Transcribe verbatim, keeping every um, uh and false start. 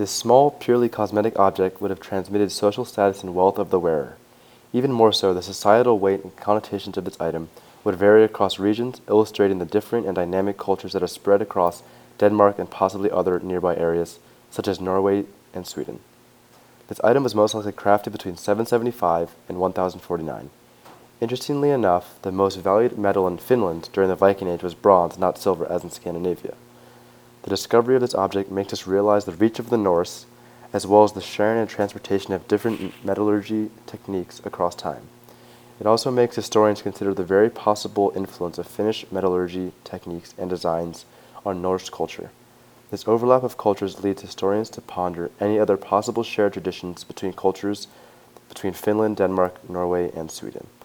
This small, purely cosmetic object would have transmitted social status and wealth of the wearer. Even more so, the societal weight and connotations of this item would vary across regions, illustrating the different and dynamic cultures that are spread across Denmark and possibly other nearby areas, such as Norway and Sweden. This item was most likely crafted between seven seventy-five and one thousand forty-nine. Interestingly enough, the most valued metal in Finland during the Viking Age was bronze, not silver, as in Scandinavia. The discovery of this object makes us realize the reach of the Norse, as well as the sharing and transportation of different metallurgy techniques across time. It also makes historians consider the very possible influence of Finnish metallurgy techniques and designs on Norse culture. This overlap of cultures leads historians to ponder any other possible shared traditions between cultures between Finland, Denmark, Norway, and Sweden.